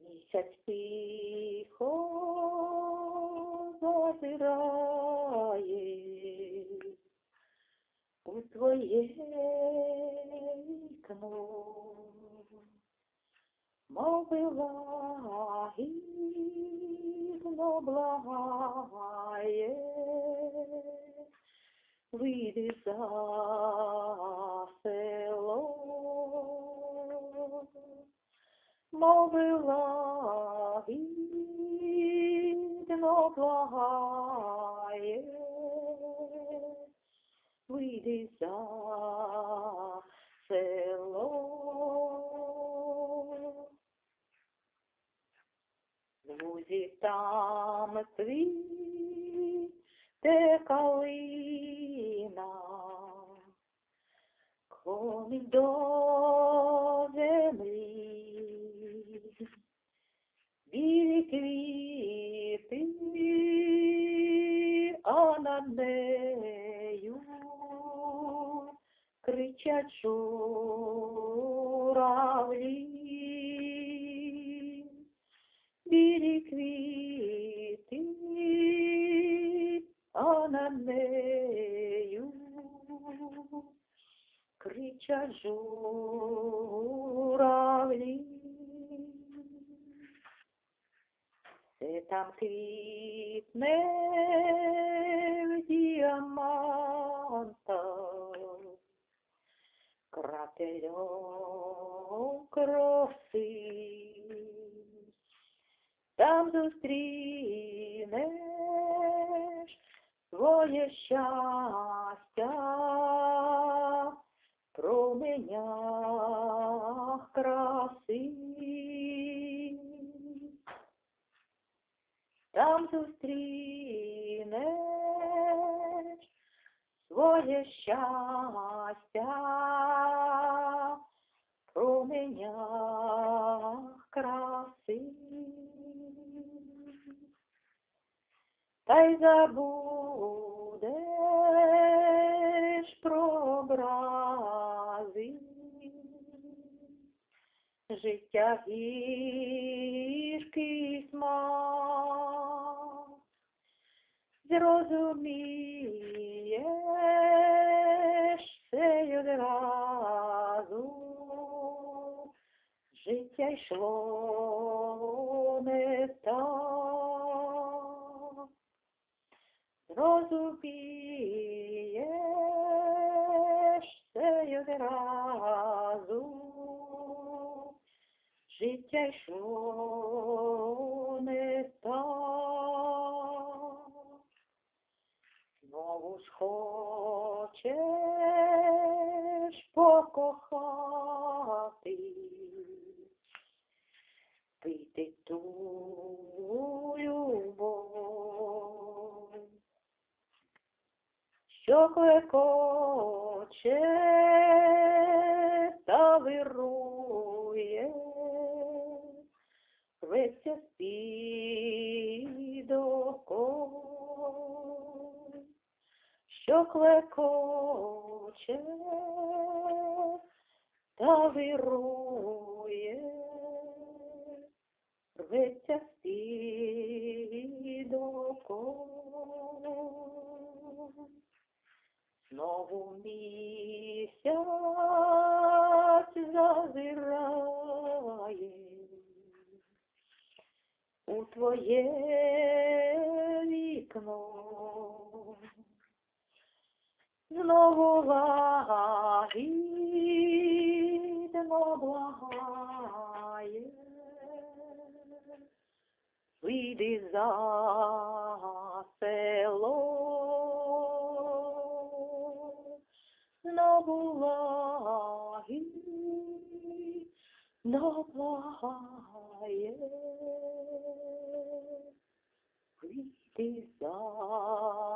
Місяць тихо зазирає у твоє вікно, мови лагідно благає, вийди за село. Мови лагідно благає, вийди за село. Друзі, там цвіте калина, клонить до землі. Білі квіти, а над нею кричать журавлі. Білі квіти, а над нею кричать журавлі. Це там квітне в діамантах крапельок роси. Там зустрінеш своє щастя в променях краси. Там зустрінеш своє щастя в променях краси. Та й забудеш про образи, життя гіркий смак. Зрозумієш це й одразу, життя йшло не так. Зрозумієш це й одразу, життя йшло не так. Знову ж хочеш покохати, пити ту любов, що клекоче та вирує, рветься з-під оков, що клекоче та вирує, рветься з-під оков. Знову місяць зазирає у твоє вікно, знову лагідно благає, вийди за село. Знову лагідно благає, вийди за